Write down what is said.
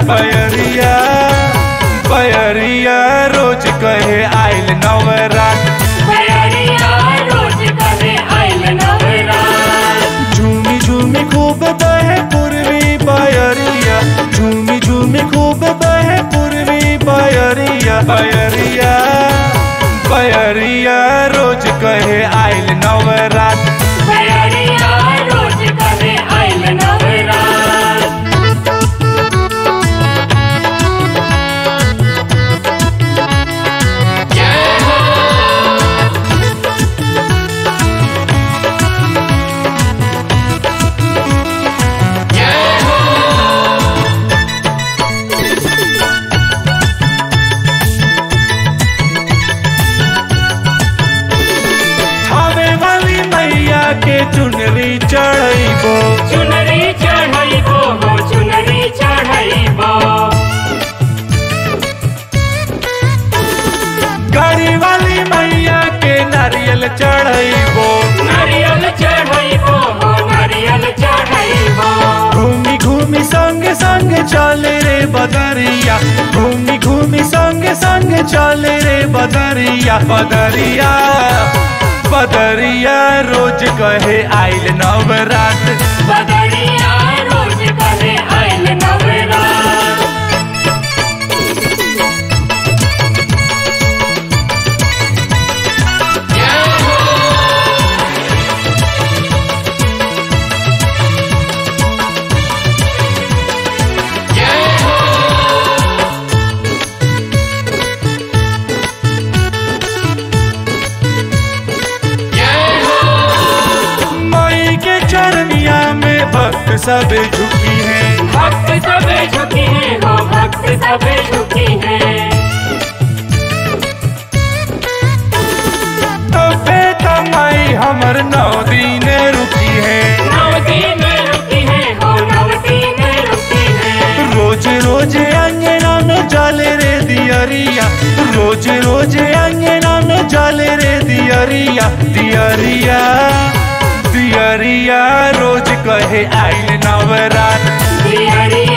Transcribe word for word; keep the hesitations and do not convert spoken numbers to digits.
बयरिया बयरिया रोज कहे आइल नवरात। बयरिया रोज कहे आइल नवरात। झूमी झूमी खूब बहे पूर्वी बयरिया, झूमी झूमी खूब बहे पूर्वी बयरिया। बयरिया बयरिया रोज कहे आइल नवरात। बयरिया रोज कहे आइल नवरात। के चुनरी चढ़ैबो चुनरी चढ़ैबो हो चुनरी चढ़ैबो। गाड़ी वाली मैया के नारियल चढ़ैबो नारियल चढ़ैबो हो नारियल चढ़ैबो। घूमी घूमी संग संग चले रे बदरिया, घूमी घूमी संग संग चले रे बदरिया। बदरिया बदरिया रोज कहे आइल नवरात। बदरिया रोज कहे आइल नवरात। चरनिया में भक्त सब झुकी हैं, भक्त सब झुकी हैं हो भक्त सब झुकी हैं। तो बेटा माई हमर नौ दिन रुकी है, नौ दिन रुकी है हो नौ दिन रुकी है। रोज रोज अंगना में जले रे दियरिया, रोज रोज अंगना में जले रे दियरिया। दियरिया दियरिया रोज कहे आइल नवरात। दियरिया